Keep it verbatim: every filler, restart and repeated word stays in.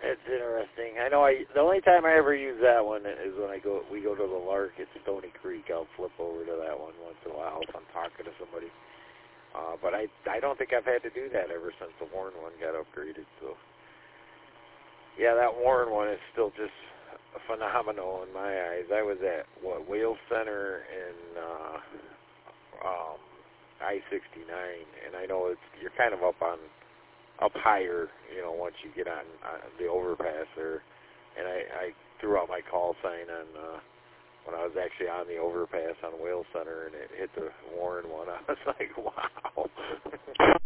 It's interesting. I know. I the only time I ever use that one is when I go. We go to the Lark at Stony Creek. I'll flip over to that one once in a while if I'm talking to somebody. Uh, but I I don't think I've had to do that ever since the Warren one got upgraded. So yeah, that Warren one is still just phenomenal in my eyes. I was at what Whale Center in uh, um, I sixty-nine, and I know it's you're kind of up on. up higher, you know, once you get on uh, the overpass there. And I, I threw out my call sign on uh, when I was actually on the overpass on Whale Center, and it hit the Warren one. I was like, wow.